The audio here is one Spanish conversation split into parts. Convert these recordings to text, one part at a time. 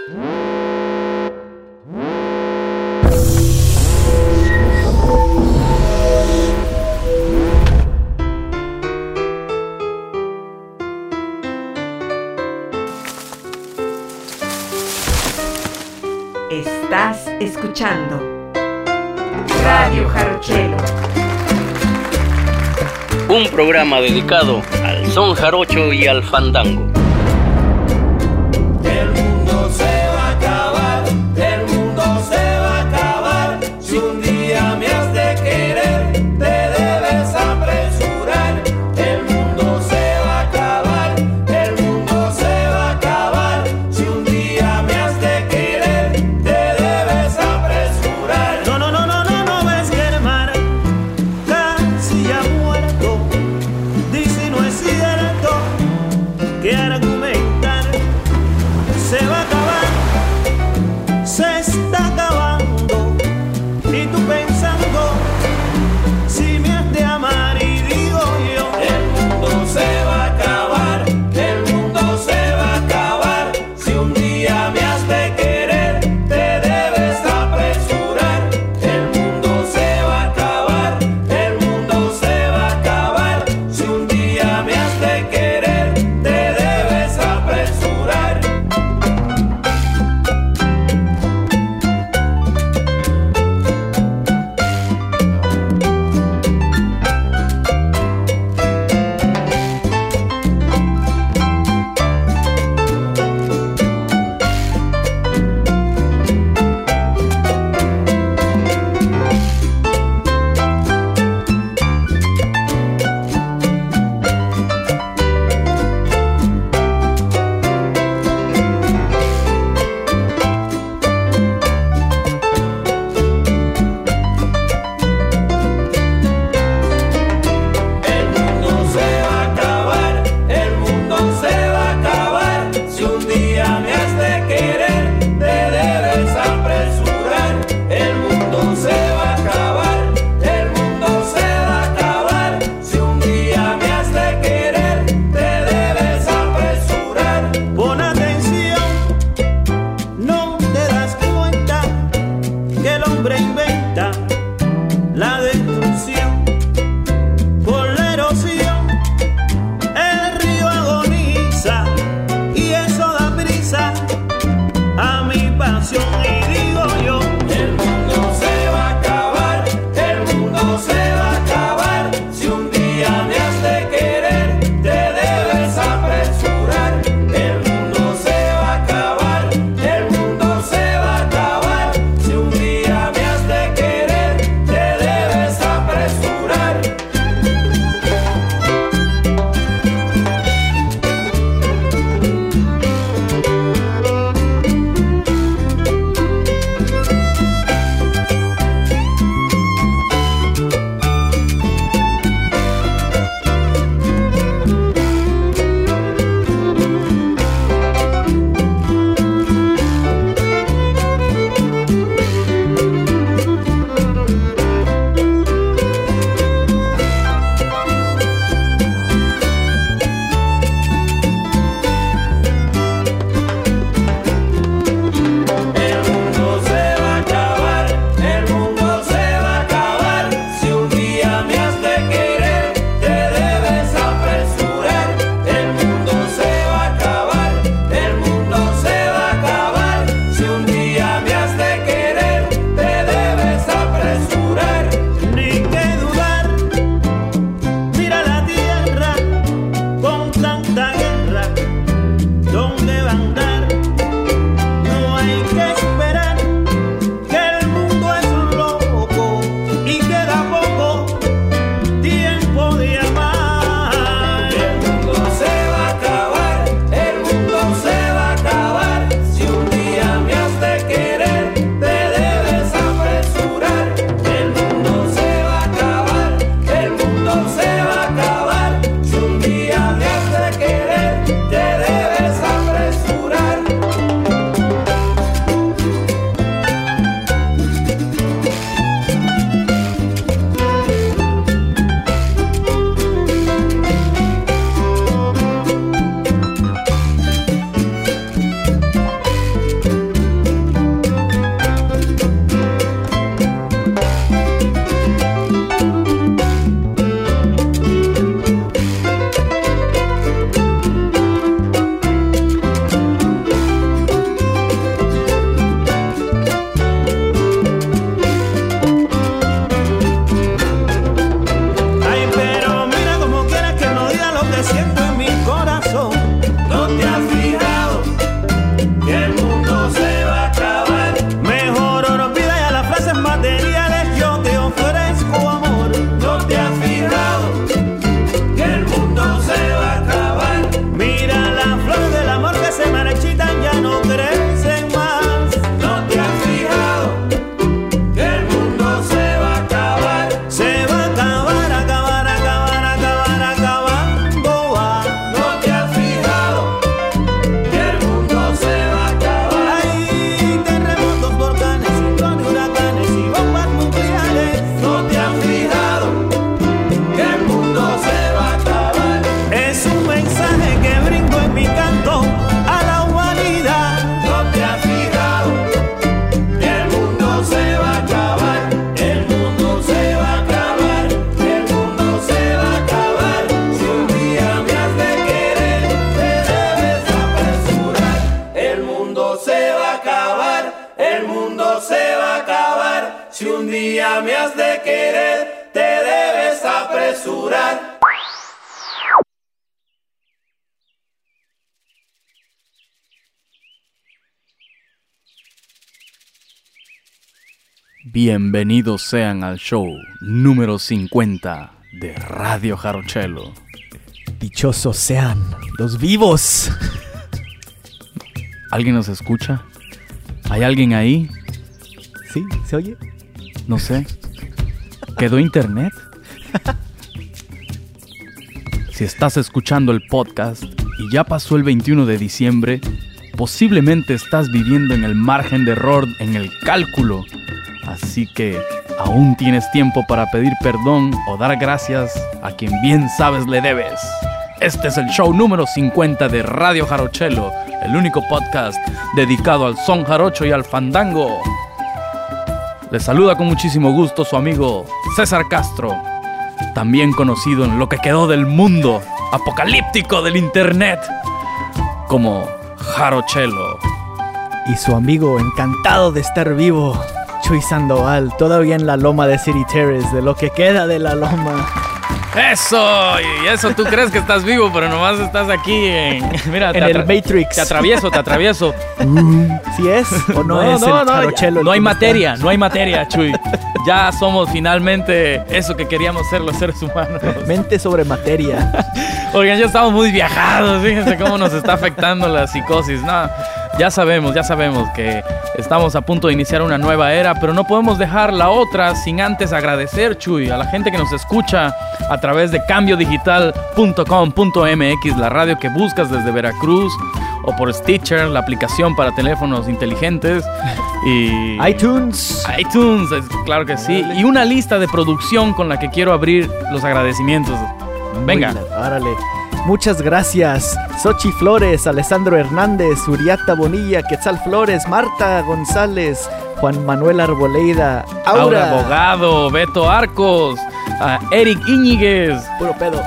Estás escuchando Radio Jarochelo, un programa dedicado al son jarocho y al fandango. El mundo se va a acabar, el mundo se va a acabar. Si un día me has de querer, te debes apresurar. El mundo se va a acabar, el mundo se va a acabar. Si un día me has de querer, te debes apresurar. No ves que el mar casi ha muerto. Dice no es cierto que argumentar se va a acabar, se está acabando. Y tú pensando si me has de amar y digo yo, El mundo se va a acabar, el mundo se va a acabar. Si un día me has de querer, te debes apresurar. El mundo se va a acabar, el mundo se va a acabar. Si un día me has de querer, te debes apresurar. El mundo se va a acabar, el mundo se va a acabar. Si un día me has de querer, te debes apresurar. El mundo se va a acabar, el mundo se va a acabar. Si un día me has de querer, te debes apresurar. pon atención, no te das cuenta que el hombre inventa la destrucción por la erosión. El río agoniza y eso da prisa a mi pasión y digo yo, El mundo se va a acabar, el mundo se va a acabar. Si un día me has de querer, te debes apresurar. El mundo mundo se va a acabar. Si un día me has de querer, te debes apresurar. Bienvenidos sean al show número 50 de Radio Jarochelo. Dichosos sean los vivos. ¿Alguien nos escucha? ¿Hay alguien ahí? ¿Sí? ¿Se oye? No sé. ¿Quedó internet? Si estás escuchando el podcast y ya pasó el 21 de diciembre, posiblemente estás viviendo en el margen de error en el cálculo. Así que aún tienes tiempo para pedir perdón o dar gracias a quien bien sabes le debes. Este es el show número 50 de Radio Jarochelo, el único podcast dedicado al son jarocho y al fandango. Les saluda con muchísimo gusto su amigo César Castro, también conocido en lo que quedó del mundo apocalíptico del internet como Jarochelo. Y su amigo encantado de estar vivo, Chuy Sandoval, todavía en la loma de City Terrace, de lo que queda de la loma. ¡Eso! Y eso tú crees que estás vivo, pero nomás estás aquí en... Mira, en el Matrix. Te atravieso. ¿Sí es o no es el Jarochelo? No hay materia, Chuy. Ya somos finalmente eso que queríamos ser los seres humanos. Mente sobre materia. Oigan, ya estamos muy viajados. Fíjense cómo nos está afectando la psicosis. No, ya sabemos que estamos a punto de iniciar una nueva era, pero no podemos dejar la otra sin antes agradecer, Chuy, a la gente que nos escucha a través de cambiodigital.com.mx, la radio que buscas desde Veracruz, o por Stitcher, la aplicación para teléfonos inteligentes, y iTunes, claro que sí, y una lista de producción con la que quiero abrir los agradecimientos. Venga. Árale. Muchas gracias. Xochi Flores, Alessandro Hernández, Uriata Bonilla, Quetzal Flores, Marta González, Juan Manuel Arboleida, Aura Abogado, Beto Arcos, Eric Íñiguez. Puro pedo.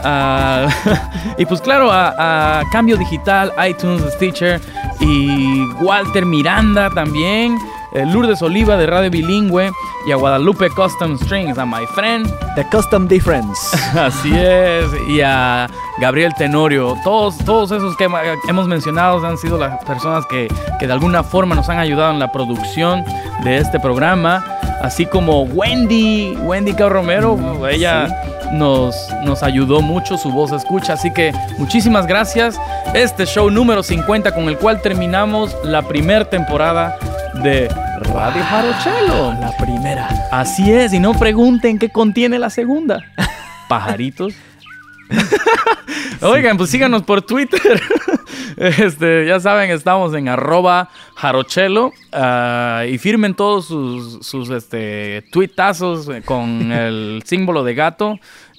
Y pues claro, a Cambio Digital, iTunes, Stitcher y Walter Miranda también. Lourdes Oliva de Radio Bilingüe y a Guadalupe Custom Strings, a my friend The Custom Difference. Así es, y a Gabriel Tenorio. Todos esos que hemos mencionado han sido las personas que de alguna forma nos han ayudado en la producción de este programa, así como Wendy K. Romero. Ella nos ayudó mucho, su voz se escucha, así que muchísimas gracias. Este show número 50 con el cual terminamos la primera temporada de Radio Jarochelo. La primera. Así es, y no pregunten qué contiene la segunda. Pajaritos. Oigan, pues síganos por Twitter. Ya saben, estamos en @Jarochelo, y firmen todos sus tuitazos con el símbolo de gato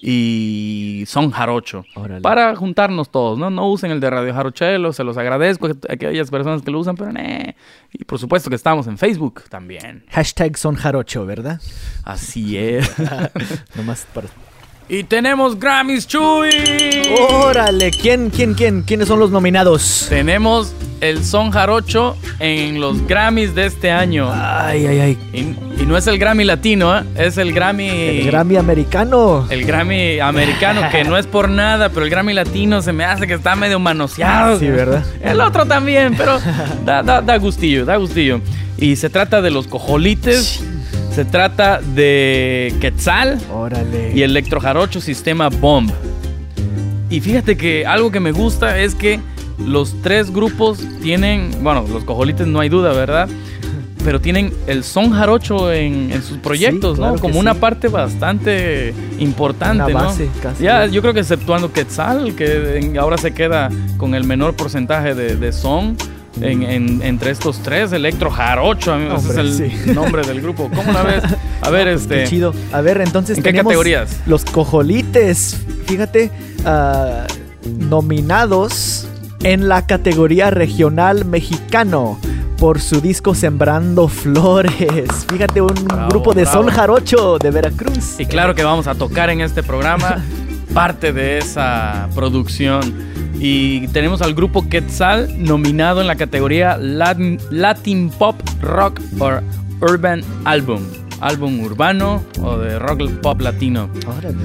y son jarocho. Órale. Para juntarnos todos, no usen el de Radio Jarochelo, se los agradezco a aquellas personas que lo usan, pero y por supuesto que estamos en Facebook también. #sonjarocho, ¿verdad? Así es. Nomás para... Y tenemos Grammys, Chuy. ¡Órale! ¿Quiénes son los nominados? Tenemos el son jarocho en los Grammys de este año. Ay. Y no es el Grammy latino, es el Grammy... El Grammy americano. El Grammy americano, que no es por nada, pero el Grammy latino se me hace que está medio manoseado. Sí, ¿verdad? El otro también, pero da gustillo. Y se trata de los Cojolites. Se trata de Quetzal. Órale. Y Electro Jarocho Sistema Bomb. Y fíjate que algo que me gusta es que los tres grupos tienen, bueno, los Cojolites no hay duda, ¿verdad? Pero tienen el son jarocho en sus proyectos, sí, claro, ¿no? Como una parte bastante importante, una base, ¿no? Casi. Ya, yo creo que exceptuando Quetzal, que ahora se queda con el menor porcentaje de son. Entre estos tres, Electro Jarocho, ese es el nombre del grupo. ¿Cómo la ves? A ver, Qué chido. A ver, entonces ¿en qué categorías? Los Cojolites, fíjate, nominados en la categoría regional mexicano por su disco Sembrando Flores. Fíjate, un grupo de son jarocho de Veracruz. Y claro que vamos a tocar en este programa parte de esa producción. Y tenemos al grupo Quetzal nominado en la categoría Latin Pop Rock or Urban Album, álbum urbano o de rock pop latino. Órale.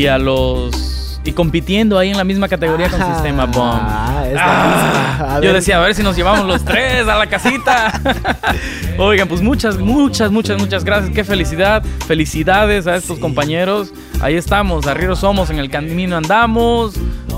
Y compitiendo ahí en la misma categoría con Sistema Bomb. Es la misma. Yo decía, a ver si nos llevamos los tres a la casita. Oigan, pues muchas gracias. Qué felicidad. Felicidades a estos compañeros. Ahí estamos, arrieros somos, en el camino andamos.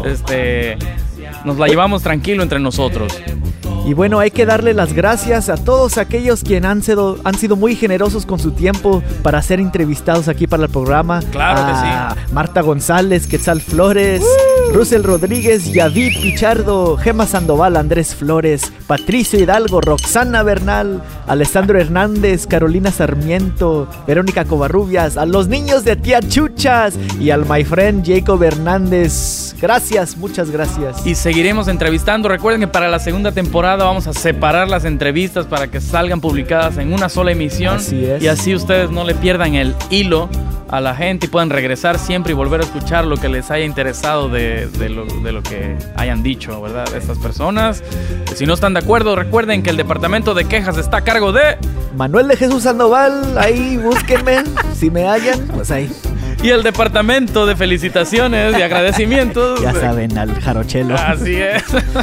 Nos la llevamos tranquilo entre nosotros. Y bueno, hay que darle las gracias a todos aquellos quienes han sido muy generosos con su tiempo para ser entrevistados aquí para el programa. Claro que sí. Marta González, Quetzal Flores, Russell Rodríguez, Yavid Pichardo, Gema Sandoval, Andrés Flores, Patricio Hidalgo, Roxana Bernal, Alessandro Hernández, Carolina Sarmiento, Verónica Covarrubias, a los niños de Tía Chuchas y al my friend Jacob Hernández. Gracias, muchas gracias. Y seguiremos entrevistando. Recuerden que para la segunda temporada vamos a separar las entrevistas para que salgan publicadas en una sola emisión. Así es. Y así ustedes no le pierdan el hilo a la gente y puedan regresar siempre y volver a escuchar lo que les haya interesado de lo que hayan dicho, ¿verdad? De estas personas. Si no están de acuerdo, recuerden que el departamento de quejas está a cargo de Manuel de Jesús Sandoval. Ahí búsquenme. Si me hallan, pues ahí. Y el departamento de felicitaciones y agradecimientos. Ya saben, al jarochelo. Así es.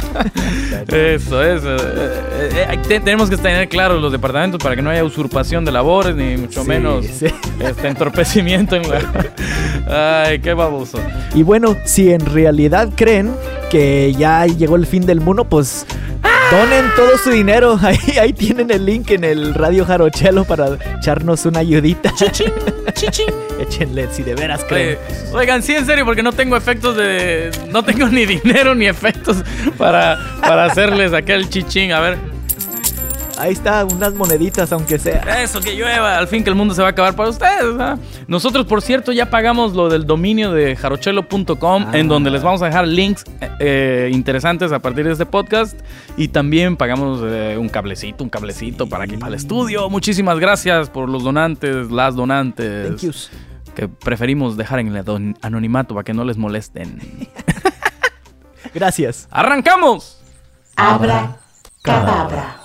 Eso. Tenemos que tener claros los departamentos para que no haya usurpación de labores, ni mucho menos entorpecimiento en la... Ay, qué baboso. Y bueno, si en realidad creen que ya llegó el fin del mundo, pues donen todo su dinero. Ahí tienen el link en el Radio Jarochelo para echarnos una ayudita. Chichín. Échenle, si de veras creen. Oigan, sí, en serio, porque no tengo efectos no tengo ni dinero ni efectos para hacerles aquel chichín. A ver. Ahí está, unas moneditas, aunque sea. Eso, que llueva, al fin que el mundo se va a acabar para ustedes, ¿no? Nosotros, por cierto, ya pagamos lo del dominio de jarochelo.com, en donde les vamos a dejar links interesantes a partir de este podcast. Y también pagamos un cablecito para aquí, para el estudio. Muchísimas gracias por los donantes, las donantes. Thank yous. Que preferimos dejar en el anonimato para que no les molesten. Gracias. ¡Arrancamos! Abra cadabra.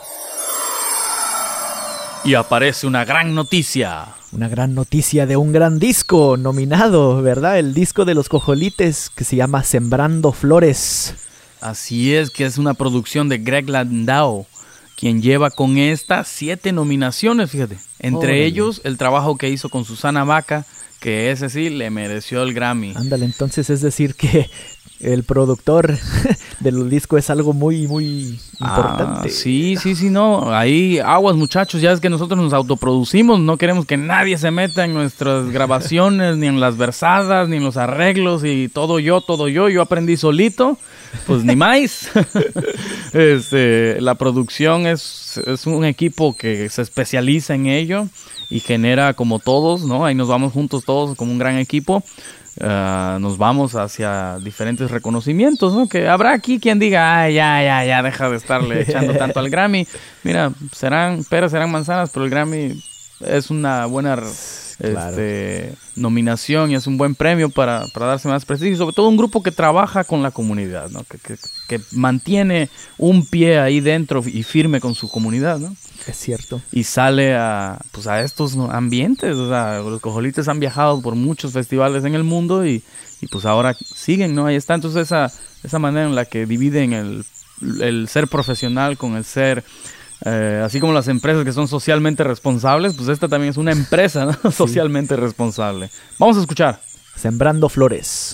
Y aparece una gran noticia. Una gran noticia de un gran disco nominado, ¿verdad? El disco de los Cojolites que se llama Sembrando Flores. Así es, que es una producción de Greg Landau, quien lleva con esta 7 nominaciones, fíjate. Entre ellos, el trabajo que hizo con Susana Baca, que ese sí le mereció el Grammy. Ándale, entonces es decir que el productor del disco es algo muy, muy importante. Sí, no. Ahí, aguas, muchachos, ya es que nosotros nos autoproducimos, no queremos que nadie se meta en nuestras grabaciones, ni en las versadas, ni en los arreglos, y todo yo aprendí solito, pues ni más. La producción es un equipo que se especializa en ello y genera como todos, ¿no? Ahí nos vamos juntos todos como un gran equipo. Nos vamos hacia diferentes reconocimientos, ¿no? Que habrá aquí quien diga, ya, deja de estarle echando tanto al Grammy. Mira, serán peras, serán manzanas, pero el Grammy es una buena nominación y es un buen premio para darse más prestigio. Sobre todo un grupo que trabaja con la comunidad, ¿no? Que mantiene un pie ahí dentro y firme con su comunidad, ¿no? Es cierto. Y sale a estos ambientes. O sea, los Cojolites han viajado por muchos festivales en el mundo y pues ahora siguen, ¿no? Ahí está. Entonces esa manera en la que dividen el ser profesional con el ser, así como las empresas que son socialmente responsables, pues esta también es una empresa, ¿no? Sí. Socialmente responsable. Vamos a escuchar. Sembrando Flores.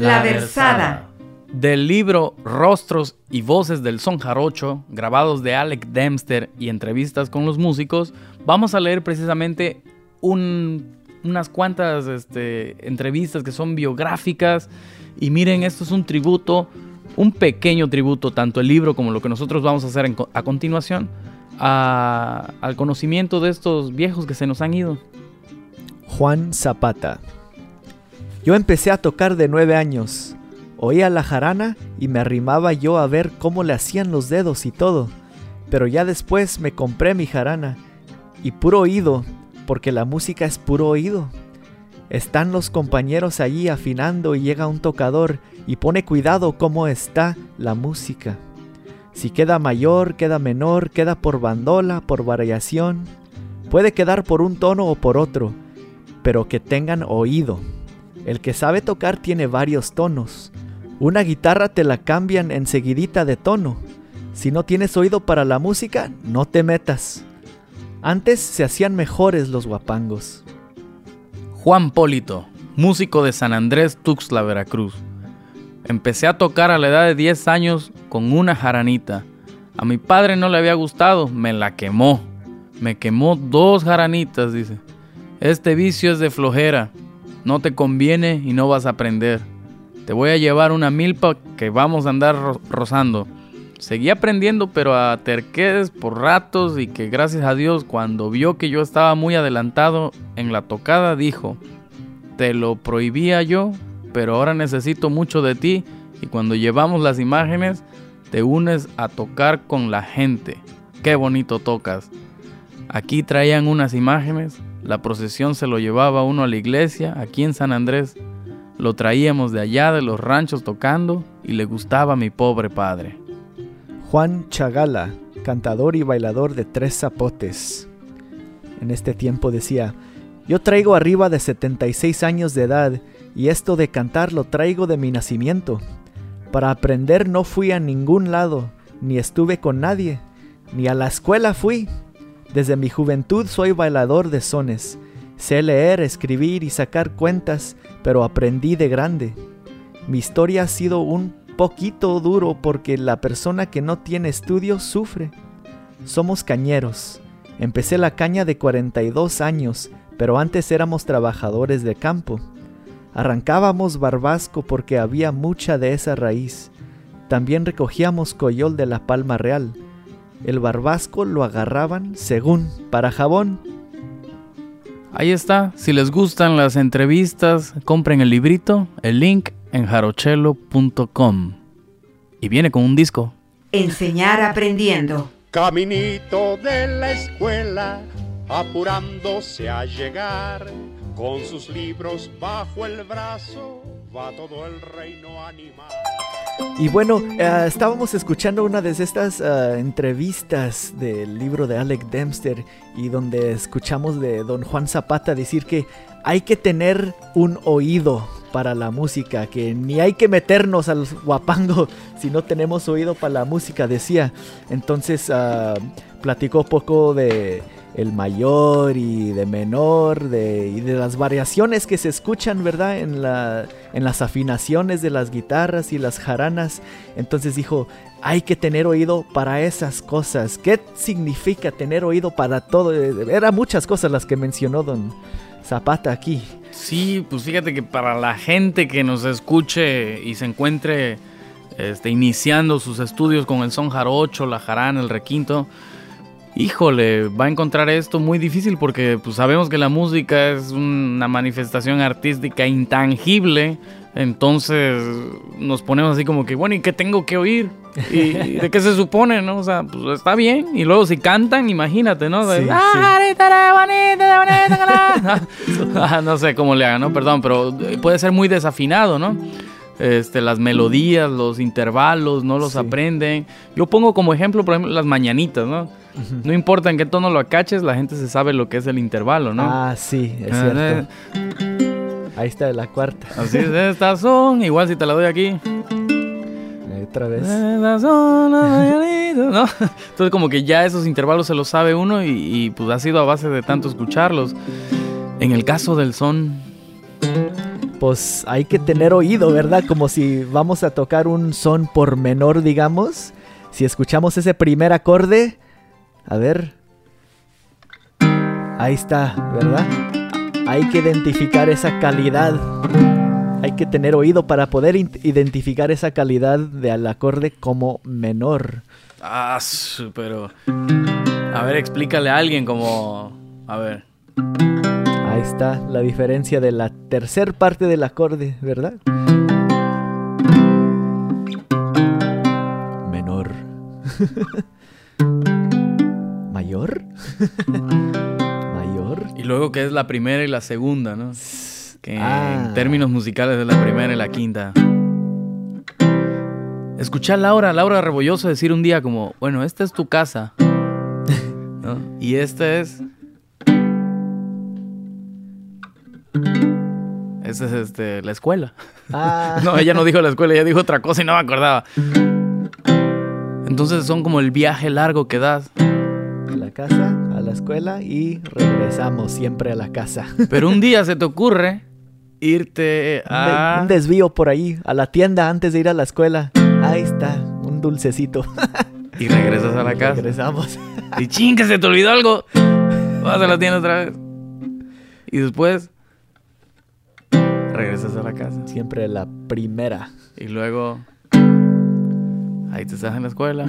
La Versada. Del libro Rostros y Voces del Son Jarocho, grabados de Alec Dempster y entrevistas con los músicos, vamos a leer precisamente unas cuantas entrevistas que son biográficas. Y miren, esto es un tributo, un pequeño tributo, tanto el libro como lo que nosotros vamos a hacer a continuación, al conocimiento de estos viejos que se nos han ido. Juan Zapata. Yo empecé a tocar de 9 años. Oía la jarana y me arrimaba yo a ver cómo le hacían los dedos y todo. Pero ya después me compré mi jarana. Y puro oído, porque la música es puro oído. Están los compañeros allí afinando y llega un tocador y pone cuidado cómo está la música. Si queda mayor, queda menor, queda por bandola, por variación. Puede quedar por un tono o por otro, pero que tengan oído. El que sabe tocar tiene varios tonos. Una guitarra te la cambian enseguidita de tono. Si no tienes oído para la música, no te metas. Antes se hacían mejores los guapangos. Juan Polito, músico de San Andrés, Tuxtla, Veracruz. Empecé a tocar a la edad de 10 años con una jaranita. A mi padre no le había gustado, me la quemó. Me quemó 2 jaranitas, dice. Este vicio es de flojera. No te conviene y no vas a aprender. Te voy a llevar una milpa que vamos a andar rozando. Seguí aprendiendo, pero a terquedes por ratos, y que gracias a Dios, cuando vio que yo estaba muy adelantado en la tocada, dijo: te lo prohibía yo, pero ahora necesito mucho de ti, y cuando llevamos las imágenes, te unes a tocar con la gente. Qué bonito tocas. Aquí traían unas imágenes, la procesión se lo llevaba uno a la iglesia, aquí en San Andrés. Lo traíamos de allá de los ranchos tocando y le gustaba a mi pobre padre. Juan Chagala, cantador y bailador de Tres Zapotes. En este tiempo decía: yo traigo arriba de 76 años de edad y esto de cantar lo traigo de mi nacimiento. Para aprender no fui a ningún lado, ni estuve con nadie, ni a la escuela fui. Desde mi juventud soy bailador de sones. Sé leer, escribir y sacar cuentas, pero aprendí de grande. Mi historia ha sido un poquito duro porque la persona que no tiene estudios sufre. Somos cañeros. Empecé la caña de 42 años, pero antes éramos trabajadores de campo. Arrancábamos barbasco porque había mucha de esa raíz. También recogíamos coyol de la palma real. El barbasco lo agarraban según para jabón. Ahí está, si les gustan las entrevistas, compren el librito, el link en jarochelo.com. Y viene con un disco. Enseñar aprendiendo. Caminito de la escuela, apurándose a llegar, con sus libros bajo el brazo, va todo el reino animal. Y bueno, estábamos escuchando una de estas entrevistas del libro de Alec Dempster, y donde escuchamos de don Juan Zapata decir que hay que tener un oído para la música, que ni hay que meternos al guapango si no tenemos oído para la música, decía. Entonces platicó poco de el mayor y de menor, y de las variaciones que se escuchan, ¿verdad? En las afinaciones de las guitarras y las jaranas. Entonces dijo, hay que tener oído para esas cosas. ¿Qué significa tener oído para todo? Eran muchas cosas las que mencionó don Zapata aquí. Sí, pues fíjate que para la gente que nos escuche y se encuentre iniciando sus estudios con el son jarocho, la jarana, el requinto, híjole, va a encontrar esto muy difícil porque pues sabemos que la música es una manifestación artística intangible. Entonces nos ponemos así como que, bueno, ¿y qué tengo que oír? ¿Y de qué se supone, no? O sea, pues está bien. Y luego si cantan, imagínate, ¿no? De, Sí, no sé cómo le hagan, ¿no? Perdón, pero puede ser muy desafinado, ¿no? Las melodías, los intervalos, no los aprenden. Yo pongo como ejemplo, por ejemplo, las mañanitas, ¿no? Uh-huh. No importa en qué tono lo acaches, la gente se sabe lo que es el intervalo, ¿no? Ah, sí, es cierto. Ahí está la cuarta. Así es, estas son, igual si te la doy aquí. Otra vez. Estas son las mañanitas, ¿no? Entonces como que ya esos intervalos se los sabe uno y pues ha sido a base de tanto escucharlos. En el caso del son... pues hay que tener oído, ¿verdad? Como si vamos a tocar un son por menor, digamos. Si escuchamos ese primer acorde, a ver. Ahí está, ¿verdad? Hay que identificar esa calidad. Hay que tener oído para poder identificar esa calidad del acorde como menor. Ah, pero... A ver, explícale a alguien como... A ver. Ahí está la diferencia de la tercer parte del acorde, ¿verdad? Menor. ¿Mayor? ¿Mayor? Y luego que es la primera y la segunda, ¿no? Que en términos musicales es la primera y la quinta. Escuché a Laura Rebolloso decir un día como, bueno, esta es tu casa, ¿no? Y esta es... Esta es la escuela. No, ella no dijo la escuela, ella dijo otra cosa y no me acordaba. Entonces son como el viaje largo que das. A la casa, a la escuela y regresamos siempre a la casa. Pero un día se te ocurre irte a... Un desvío por ahí, a la tienda antes de ir a la escuela. Ahí está, un dulcecito. Y regresas a la casa. Regresamos. Y ching, que se te olvidó algo. Vas a la tienda otra vez. Y después... regresas a la casa. Siempre la primera. Y luego... ahí te estás en la escuela.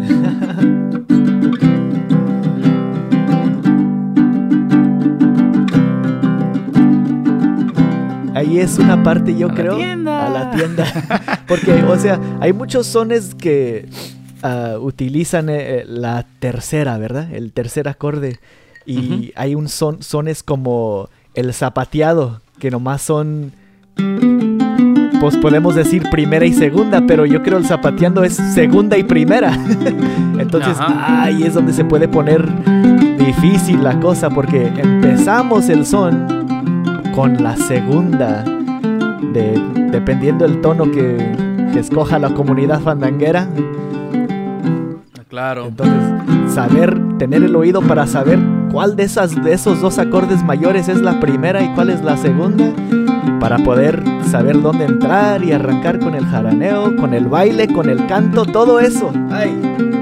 Ahí es una parte, yo creo. A la tienda. Porque, o sea, hay muchos sones que utilizan la tercera, ¿verdad? El tercer acorde. Y hay sones como el zapateado, que nomás son... pues podemos decir primera y segunda, pero yo creo el zapateando es segunda y primera. Entonces, ahí es donde se puede poner difícil la cosa, porque empezamos el son con la segunda, dependiendo del tono que escoja la comunidad fandanguera. Claro. Entonces, tener el oído para saber cuál de esos dos acordes mayores es la primera y cuál es la segunda, para poder saber dónde entrar y arrancar con el jaraneo, con el baile, con el canto, todo eso. ¡Ay!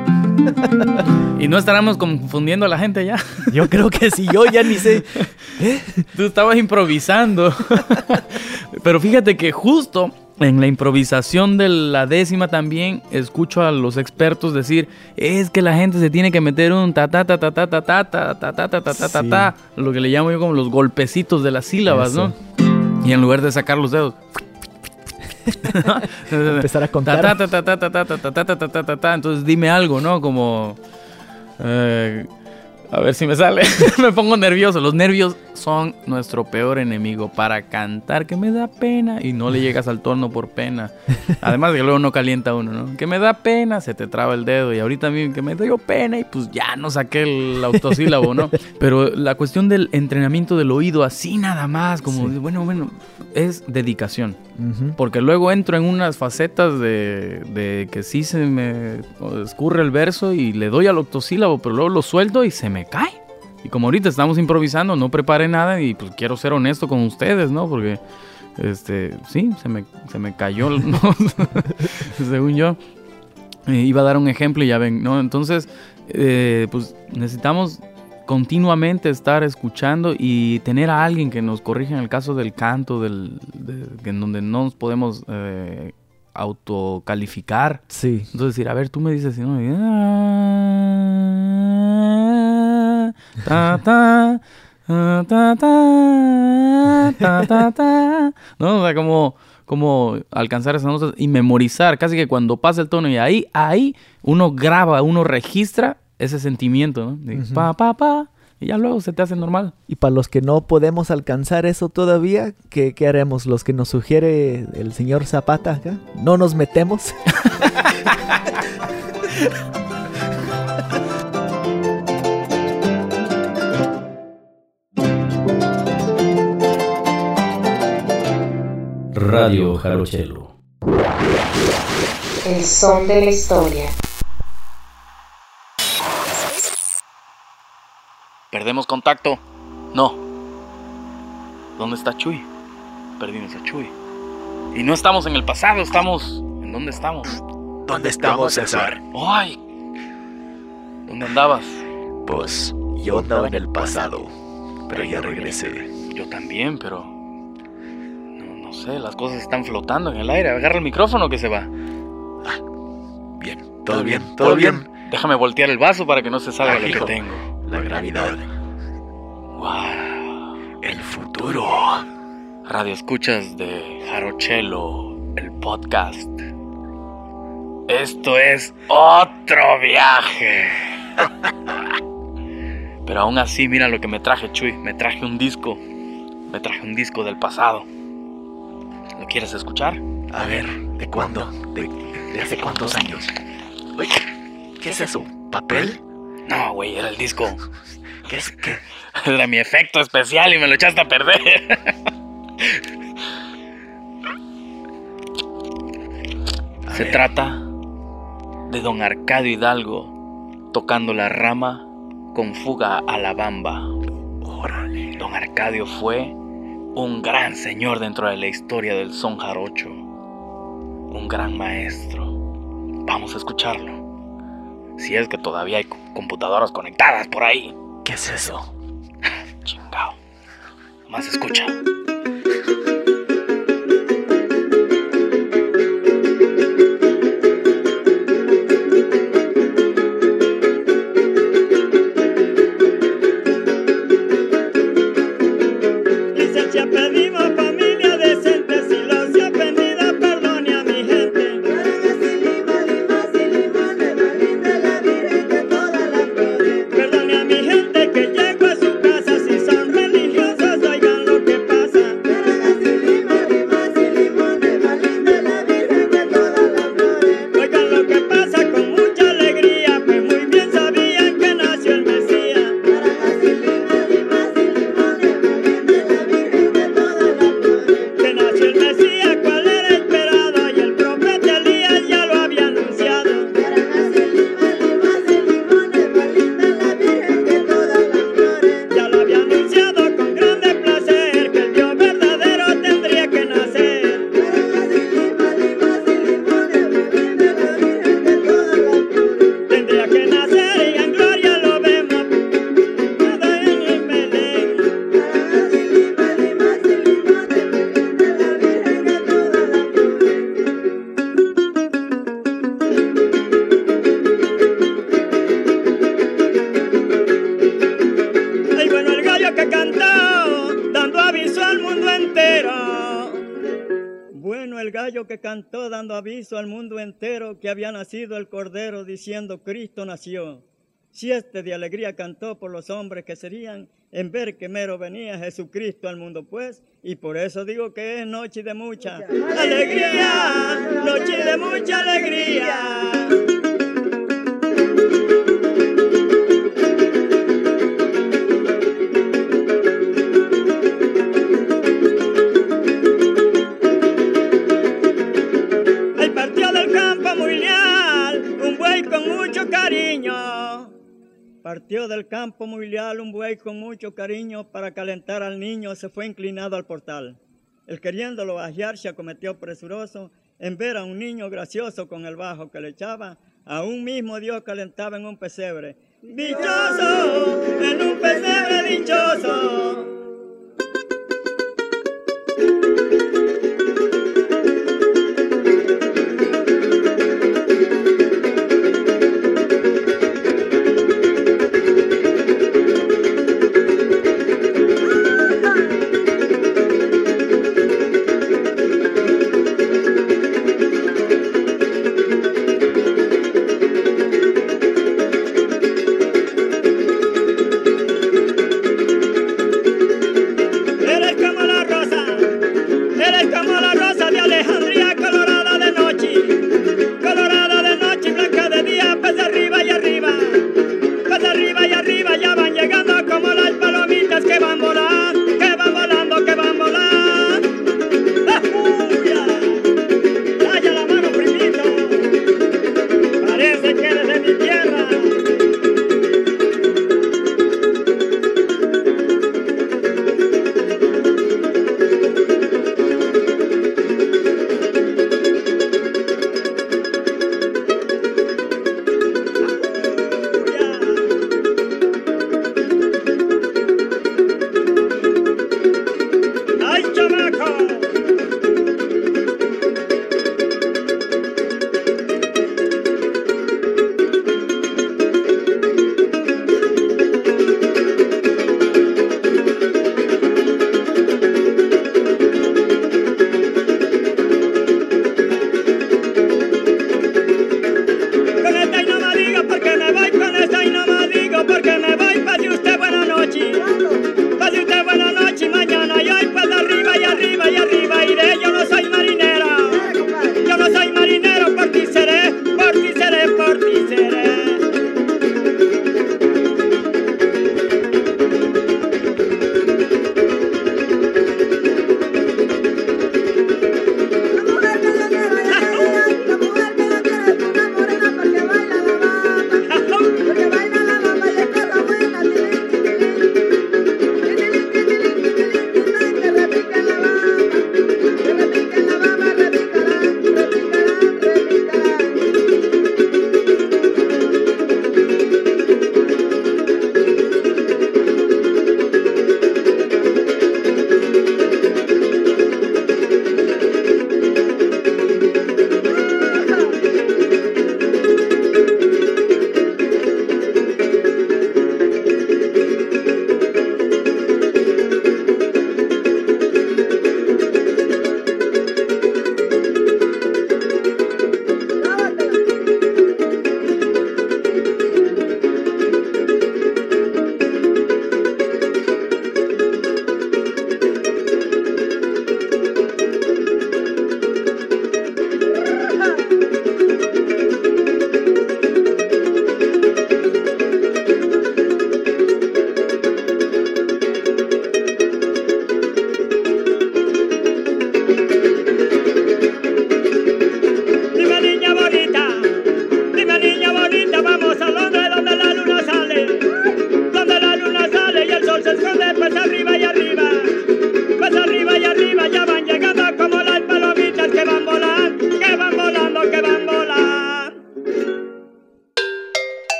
¿Y no estaremos confundiendo a la gente ya? Yo creo que sí, yo ya ni sé. Tú estabas improvisando. Pero fíjate que justo en la improvisación de la décima también escucho a los expertos decir, es que la gente se tiene que meter un ta ta ta ta ta ta ta ta ta ta ta ta ta ta, lo que le llamo yo como los golpecitos de las sílabas, ¿no? Y en lugar de sacar los dedos, empezar a contar. Entonces dime algo, ¿no? Como a ver si me sale. Me pongo nervioso. Los nervios son nuestro peor enemigo para cantar, que me da pena, y no le llegas al tono por pena. Además de que luego no calienta uno, ¿no? Que me da pena, se te traba el dedo. Y ahorita a mí que me dio pena y pues ya no saqué el autosílabo, ¿no? Pero la cuestión del entrenamiento del oído, así nada más, como bueno, es dedicación. Porque luego entro en unas facetas de que sí se me escurre el verso y le doy al octosílabo, pero luego lo suelto y se me cae. Y como ahorita estamos improvisando, no preparé nada y pues quiero ser honesto con ustedes, ¿no? Porque sí, se me cayó, ¿no? Según yo. Iba a dar un ejemplo y ya ven, ¿no? Entonces, pues necesitamos continuamente estar escuchando y tener a alguien que nos corrija en el caso del canto, en donde no nos podemos autocalificar. Sí. Entonces decir, a ver, tú me dices, si no, ta ta ta ta ta ta ta, ¿no? O sea, como alcanzar esas notas y memorizar, casi que cuando pasa el tono y ahí uno graba, uno registra ese sentimiento, ¿no? De pa, pa, pa, y ya luego se te hace normal. Y para los que no podemos alcanzar eso todavía, ¿qué haremos? Los que nos sugiere el señor Zapata acá, ¿no nos metemos? Radio Jarochelo. El son de la historia. ¿Perdemos contacto? No. ¿Dónde está Chuy? perdimos a Chuy. Y no estamos en el pasado, estamos... ¿En dónde estamos? ¿Dónde estamos, César? ¡Ay! ¿Dónde andabas? Pues yo andaba en el pasado, pero ya regresé. Yo también, pero... No sé, las cosas están flotando en el aire. Agarra el micrófono que se va. Bien, todo bien, todo bien. Déjame voltear el vaso para que no se salga lo que Hijo, tengo. la gravedad, ¡Wow! el futuro. Radio escuchas de Jarochelo, el podcast. Esto es otro viaje. Pero aún así, mira lo que me traje, Chuy. Me traje un disco. Me traje un disco del pasado. ¿Lo quieres escuchar? A ver, ¿de cuándo? ¿De hace cuántos años? Uy, ¿qué es eso? ¿Papel? No, güey, era el disco. ¿Qué es? ¿Qué? Era mi efecto especial y me lo echaste a perder. Se trata de don Arcadio Hidalgo tocando la rama con fuga a la bamba. Órale. Don Arcadio fue un gran señor dentro de la historia del son jarocho. Un gran maestro. Vamos a escucharlo. Si es que todavía hay computadoras conectadas por ahí. ¿Qué es eso? Chingao. Más escucha. Licencia pedimos familia decente, si los he ofendido perdone a mi gente. Perdone a mi gente que llego a su casa, si son religiosos oigan lo que pasa. Oigan lo que pasa con mucha alegría, pues muy bien sabían que nació el Mesías. Que nació el Mesías, cual era esperado, y el profeta Elías ya lo había anunciado. Ya lo había anunciado con grande placer, que el Dios verdadero tendría que nacer. Tendría que nacer y en gloria lo vemos, todo en el Belén. Ay, bueno, el gallo que cantó, dando aviso al mundo entero. Bueno, el gallo que cantó, dando aviso al mundo entero, que había nacido el Cordero, diciendo Cristo nació. Si este de alegría cantó por los hombres que serían, en ver que mero venía Jesucristo al mundo, pues, y por eso digo que es noche de mucha alegría, noche de mucha alegría. Ay, partió del campo muy leal un buey con mucho cariño. Partió del campo muy leal un buey con mucho cariño, para calentar al niño se fue inclinado al portal. El queriéndolo ajear se acometió presuroso en ver a un niño gracioso con el bajo que le echaba. A un mismo Dios calentaba en un pesebre. ¡Dichoso! En un pesebre dichoso.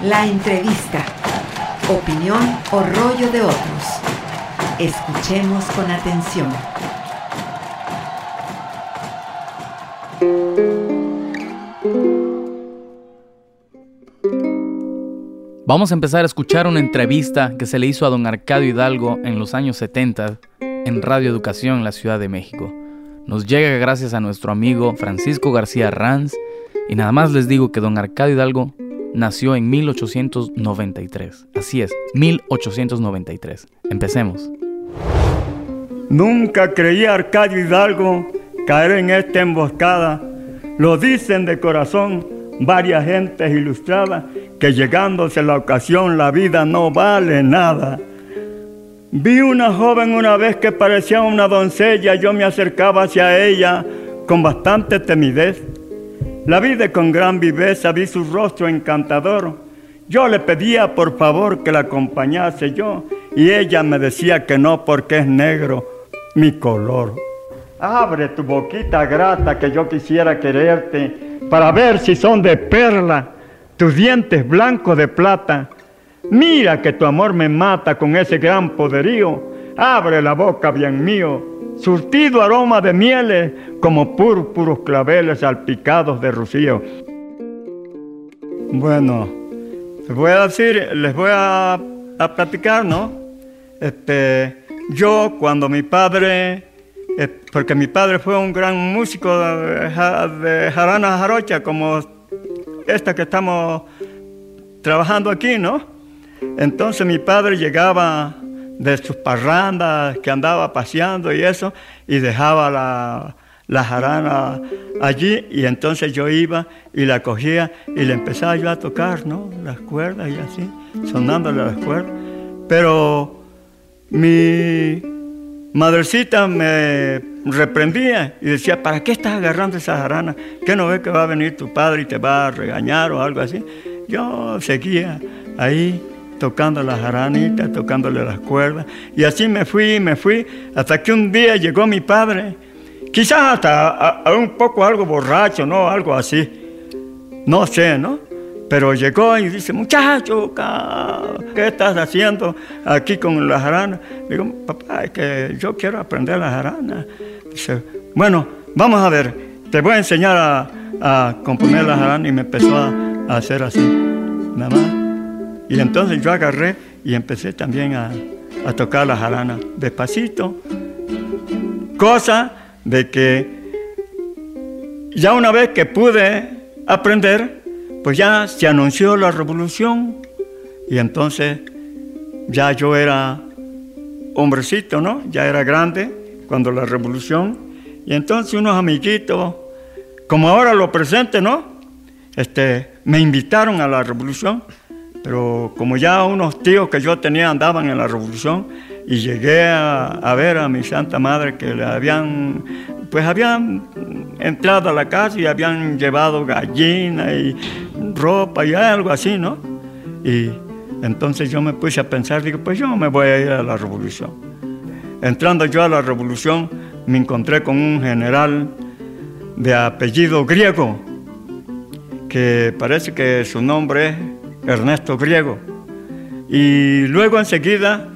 La entrevista. Opinión o rollo de otros. Escuchemos con atención. Vamos a empezar a escuchar una entrevista que se le hizo a don Arcadio Hidalgo en los años 70 en Radio Educación en la Ciudad de México. Nos llega gracias a nuestro amigo Francisco García Ranz, y nada más les digo que don Arcadio Hidalgo nació en 1893. Así es, 1893. Empecemos. Nunca creía Arcadio Hidalgo caer en esta emboscada. Lo dicen de corazón varias gentes ilustradas, que llegándose la ocasión la vida no vale nada. Vi una joven una vez que parecía una doncella, yo me acercaba hacia ella con bastante timidez. La vi de con gran viveza, vi su rostro encantador. Yo le pedía por favor que la acompañase yo, y ella me decía que no porque es negro mi color. Abre tu boquita grata que yo quisiera quererte, para ver si son de perla tus dientes blancos de plata. Mira que tu amor me mata con ese gran poderío. Abre la boca, bien mío, surtido aroma de mieles, como púrpuros claveles salpicados de rocío. Bueno, les voy a platicar, ¿no? Yo cuando mi padre, porque mi padre fue un gran músico de jarana jarocha, como esta que estamos trabajando aquí, ¿no? Entonces mi padre llegaba de sus parrandas, que andaba paseando y eso, y dejaba la jarana allí, y entonces yo iba y la cogía y le empezaba yo a tocar, ¿no? Las cuerdas y así, sonándole las cuerdas. Pero mi madrecita me reprendía y decía, ¿para qué estás agarrando esa jarana? ¿Qué no ves que va a venir tu padre y te va a regañar o algo así? Yo seguía ahí tocando la jaranita, tocándole las cuerdas, y así me fui, hasta que un día llegó mi padre, quizás hasta un poco algo borracho, ¿no? Algo así, no sé, ¿no? Pero llegó y dice, muchacho, ¿qué estás haciendo aquí con la jarana? Le digo, papá, es que yo quiero aprender la jarana. Dice, bueno, vamos a ver, te voy a enseñar a componer la jarana, y me empezó a hacer así, nada más. Y entonces yo agarré y empecé también a tocar la jarana despacito. Cosa de que ya una vez que pude aprender, pues ya se anunció la revolución, y entonces ya yo era hombrecito, ¿no? Ya era grande cuando la revolución, y entonces unos amiguitos, como ahora lo presente, ¿no? Me invitaron a la revolución, pero como ya unos tíos que yo tenía andaban en la revolución, y llegué a ver a mi Santa Madre que habían entrado a la casa y habían llevado gallina y ropa y algo así, ¿no? Y entonces yo me puse a pensar, digo, pues yo me voy a ir a la revolución. Entrando yo a la revolución, me encontré con un general de apellido griego, que parece que su nombre es Ernesto Griego. Y luego enseguida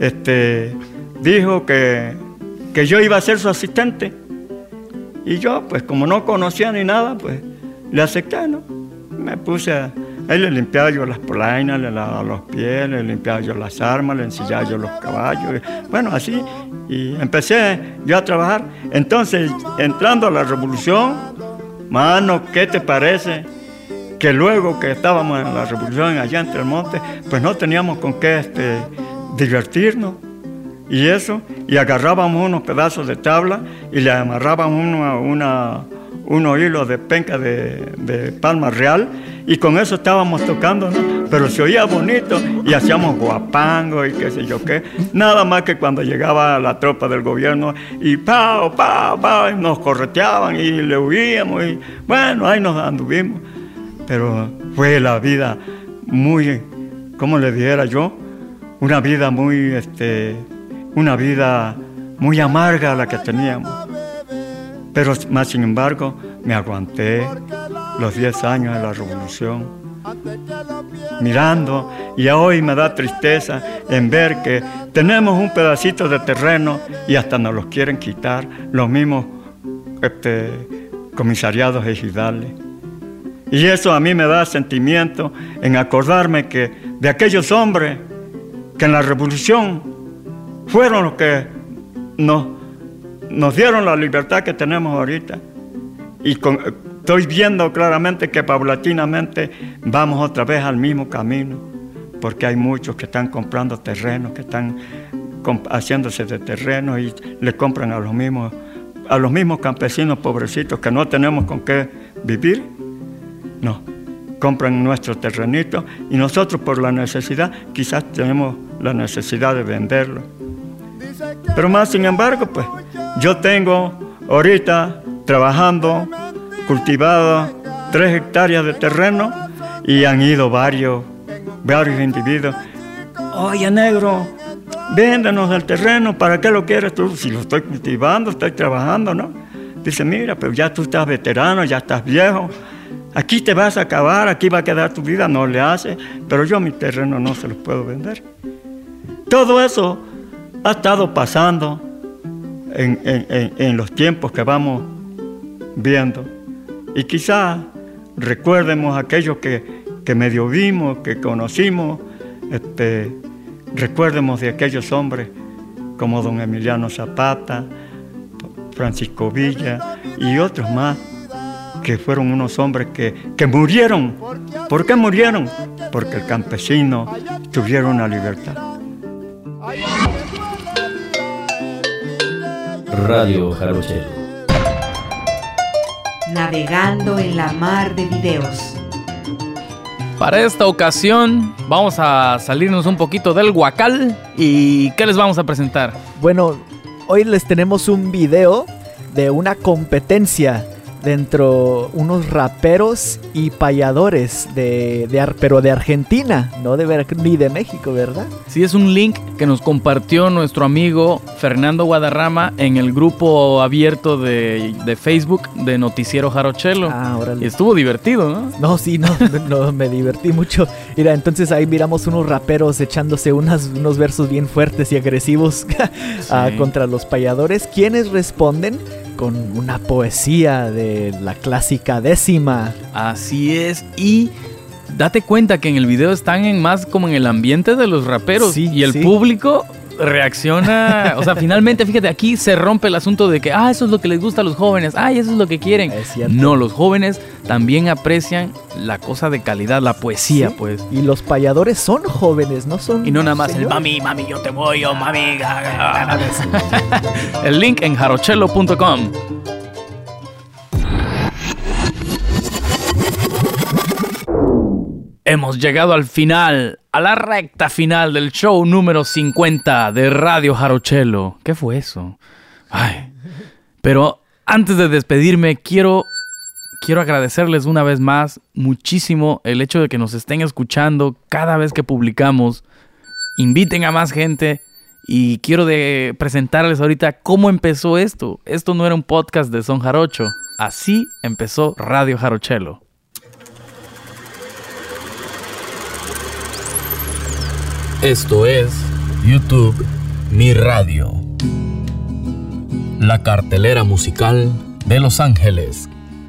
dijo que yo iba a ser su asistente. Y yo, pues como no conocía ni nada, pues le acepté, ¿no? Me puse ahí le limpiaba yo las polainas, le lavaba los pies, le limpiaba yo las armas, le ensillaba yo los caballos. Bueno, así, y empecé yo a trabajar. Entonces, entrando a la revolución, mano, ¿qué te parece? Que luego que estábamos en la revolución allá entre el monte, pues no teníamos con qué divertirnos. Y eso, y agarrábamos unos pedazos de tabla y le amarrábamos unos hilos de penca de palma real, y con eso estábamos tocando, ¿no? Pero se oía bonito, y hacíamos guapango y qué sé yo qué. Nada más que cuando llegaba la tropa del gobierno y ¡pau, pau, pau! Y nos correteaban y le huíamos, y bueno, ahí nos anduvimos. Pero fue la vida muy, ¿cómo le dijera yo? Una vida muy, una vida muy amarga la que teníamos. Pero más sin embargo, me aguanté los 10 años de la revolución. mirando, y hoy me da tristeza en ver que tenemos un pedacito de terreno y hasta nos los quieren quitar los mismos comisariados ejidales. Y eso a mí me da sentimiento en acordarme que de aquellos hombres que en la revolución fueron los que nos dieron la libertad que tenemos ahorita. Y estoy viendo claramente que paulatinamente vamos otra vez al mismo camino, porque hay muchos que están comprando terrenos, que están haciéndose de terrenos y le compran a los mismos campesinos pobrecitos que no tenemos con qué vivir. No, compran nuestro terrenito y nosotros por la necesidad quizás tenemos la necesidad de venderlo. Pero más sin embargo, pues yo tengo ahorita trabajando, cultivado 3 hectáreas de terreno y han ido varios individuos. Oye, negro, véndenos el terreno, ¿para qué lo quieres tú? Si lo estoy cultivando, estoy trabajando, ¿no? Dice, mira, pero ya tú estás veterano, ya estás viejo. Aquí te vas a acabar, aquí va a quedar tu vida, no le hace, pero yo mi terreno no se lo puedo vender. Todo eso ha estado pasando en los tiempos que vamos viendo. Y quizás recuerdemos aquellos que medio vimos, que conocimos, recuerdemos de aquellos hombres como don Emiliano Zapata, Francisco Villa y otros más, que fueron unos hombres que murieron. ¿Por qué murieron? Porque el campesino tuvieron una libertad. Radio Jarochelo. Navegando en la mar de videos. Para esta ocasión vamos a salirnos un poquito del huacal. ¿Y qué les vamos a presentar? Bueno, hoy les tenemos un video de una competencia dentro unos raperos y payadores pero de Argentina, no ni de México, ¿verdad? Sí, es un link que nos compartió nuestro amigo Fernando Guadarrama en el grupo abierto de Facebook de Noticiero Jarochelo. Ah, órale. Y estuvo divertido, ¿no? No, sí, no, me divertí mucho. Mira, entonces ahí miramos unos raperos echándose unos versos bien fuertes y agresivos contra los payadores, quienes responden con una poesía de la clásica décima. Así es, y date cuenta que en el video están más como en el ambiente de los raperos, y el público reacciona, o sea, finalmente, fíjate, aquí se rompe el asunto de que, eso es lo que les gusta a los jóvenes, eso es lo que quieren. Es cierto. No, los jóvenes también aprecian la cosa de calidad, la poesía, pues. Y los payadores son jóvenes, no son... Y no nada más el mami, yo te voy, mami. El link en jarochelo.com. Hemos llegado al final, a la recta final del show número 50 de Radio Jarochelo. ¿Qué fue eso? Pero antes de despedirme, quiero agradecerles una vez más muchísimo el hecho de que nos estén escuchando cada vez que publicamos. Inviten a más gente y quiero presentarles ahorita cómo empezó esto. Esto no era un podcast de Son Jarocho. Así empezó Radio Jarochelo. Esto es YouTube Mi Radio, la cartelera musical de Los Ángeles.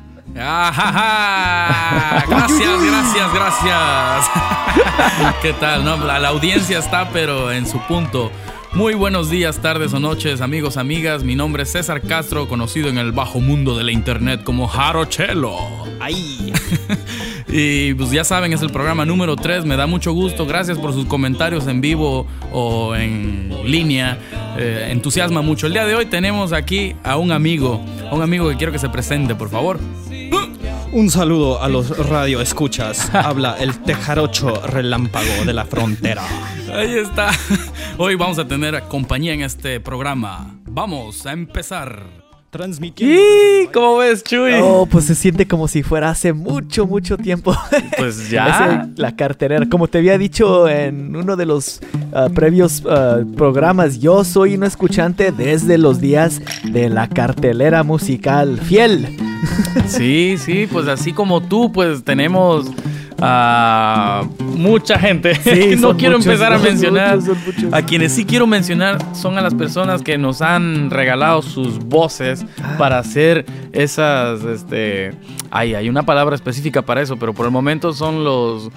Gracias. ¿Qué tal? No, la audiencia está pero en su punto. Muy buenos días, tardes o noches, amigos, amigas. Mi nombre es César Castro, conocido en el bajo mundo de la internet como Jarochelo. ¡Ay! Y pues ya saben, es el programa número 3. Me da mucho gusto. Gracias por sus comentarios en vivo o en línea. Entusiasma mucho. El día de hoy tenemos aquí a un amigo que quiero que se presente, por favor. Un saludo a los radioescuchas. Habla el tejarocho relámpago de la frontera. Ahí está. Hoy vamos a tener compañía en este programa. Vamos a empezar. Transmitiendo. ¿Y cómo ves, Chuy? Oh, pues se siente como si fuera hace mucho tiempo. Pues ya. La cartelera. Como te había dicho en uno de los previos programas, yo soy un escuchante desde los días de la cartelera musical fiel. Sí, pues así como tú, pues tenemos a mucha gente. Sí, No quiero empezar a son mencionar. muchos. A quienes sí quiero mencionar son a las personas que nos han regalado sus voces para hacer esas, hay una palabra específica para eso, pero por el momento son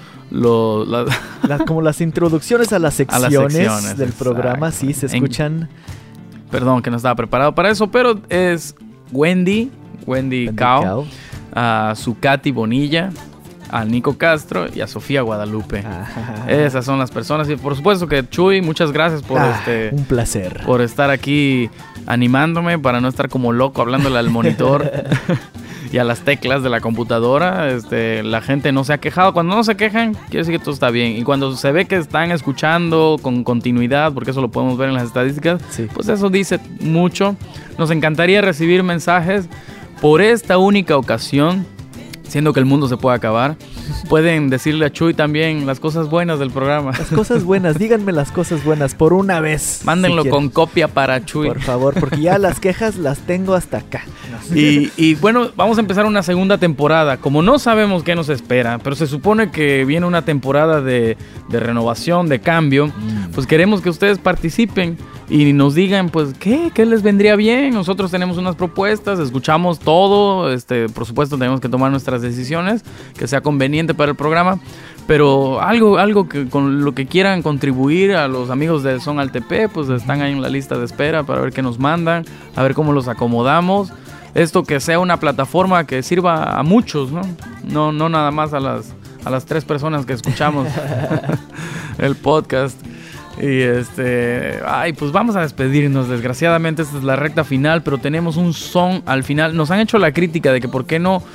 como las introducciones a las secciones, del exacto. programa, sí, se escuchan. Perdón que no estaba preparado para eso, pero es Wendy Cao, a Zucati Bonilla, a Nico Castro y a Sofía Guadalupe. Esas son las personas. Y por supuesto que Chuy, muchas gracias por un placer. por estar aquí animándome para no estar como loco hablándole al monitor y a las teclas de la computadora. La gente no se ha quejado. Cuando no se quejan, quiere decir que todo está bien. Y cuando se ve que están escuchando con continuidad, porque eso lo podemos ver en las estadísticas, pues eso dice mucho. Nos encantaría recibir mensajes por esta única ocasión, siendo que el mundo se puede acabar. Pueden decirle a Chuy también las cosas buenas del programa. Las cosas buenas, díganme las cosas buenas por una vez. Mándenlo si con copia para Chuy. Por favor, porque ya las quejas las tengo hasta acá. Y bueno, vamos a empezar una segunda temporada. Como no sabemos qué nos espera, pero se supone que viene una temporada de renovación, de cambio, pues queremos que ustedes participen y nos digan, pues, ¿qué les vendría bien? Nosotros tenemos unas propuestas, escuchamos todo, por supuesto tenemos que tomar nuestras decisiones, que sea conveniente para el programa, pero algo que con lo que quieran contribuir a los amigos de Son al TP, pues están ahí en la lista de espera para ver qué nos mandan, a ver cómo los acomodamos. Esto que sea una plataforma que sirva a muchos, ¿no? No nada más a las 3 personas que escuchamos el podcast. Y pues vamos a despedirnos. Desgraciadamente esta es la recta final, pero tenemos un son al final. Nos han hecho la crítica de que por qué no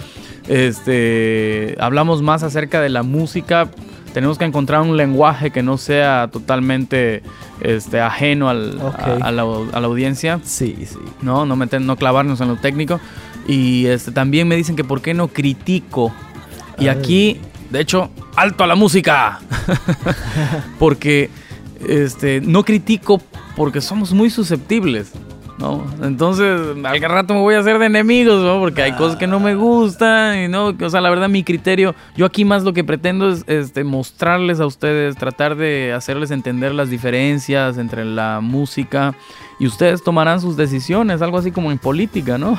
hablamos más acerca de la música. Tenemos que encontrar un lenguaje que no sea totalmente ajeno a la audiencia. Sí. No clavarnos en lo técnico. Y también me dicen que por qué no critico. Y aquí, de hecho, alto a la música. Porque no critico porque somos muy susceptibles, ¿no? Entonces, al rato me voy a hacer de enemigos, ¿no? Porque hay cosas que no me gustan y no, o sea, la verdad mi criterio, yo aquí más lo que pretendo es mostrarles a ustedes, tratar de hacerles entender las diferencias entre la música y ustedes tomarán sus decisiones, algo así como en política, ¿no?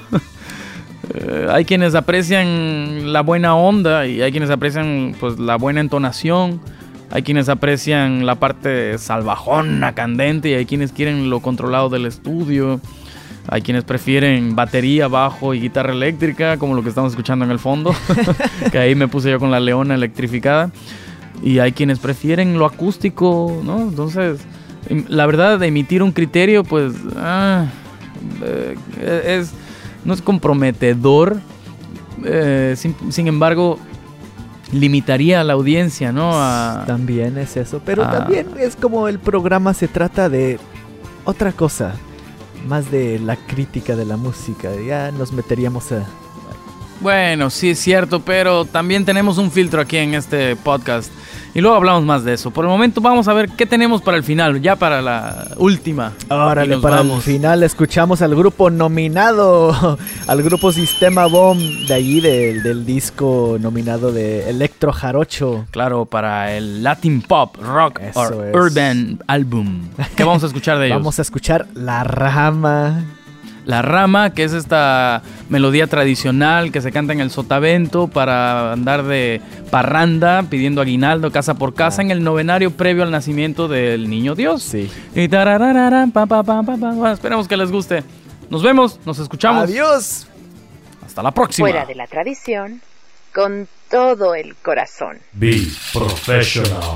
Hay quienes aprecian la buena onda y hay quienes aprecian pues la buena entonación. Hay quienes aprecian la parte salvajona, candente, y hay quienes quieren lo controlado del estudio. Hay quienes prefieren batería, bajo y guitarra eléctrica, como lo que estamos escuchando en el fondo, que ahí me puse yo con la leona electrificada. Y hay quienes prefieren lo acústico, ¿no? Entonces, la verdad, de emitir un criterio, pues, no es comprometedor. Sin embargo, limitaría a la audiencia, ¿no? También es eso, pero también es como el programa se trata de otra cosa, más de la crítica de la música. Ya nos meteríamos a... Bueno, sí es cierto, pero también tenemos un filtro aquí en este podcast y luego hablamos más de eso. Por el momento vamos a ver qué tenemos para el final, ya para la última. Órale, para el final escuchamos al grupo nominado, al grupo Sistema Bomb, de allí del disco nominado de Electro Jarocho. Claro, para el Latin Pop, Rock or Urban Album. ¿Qué vamos a escuchar de ellos? Vamos a escuchar La Rama. La Rama, que es esta melodía tradicional que se canta en el sotavento para andar de parranda, pidiendo aguinaldo casa por casa en el novenario previo al nacimiento del niño Dios. Sí. Y esperemos que les guste. Nos vemos, nos escuchamos. Adiós. Hasta la próxima. Fuera de la tradición, con todo el corazón. Be professional.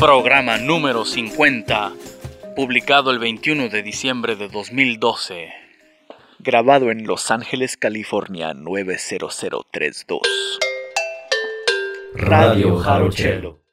Programa número 50, publicado el 21 de diciembre de 2012. Grabado en Los Ángeles, California 90032. Radio Jarochelo.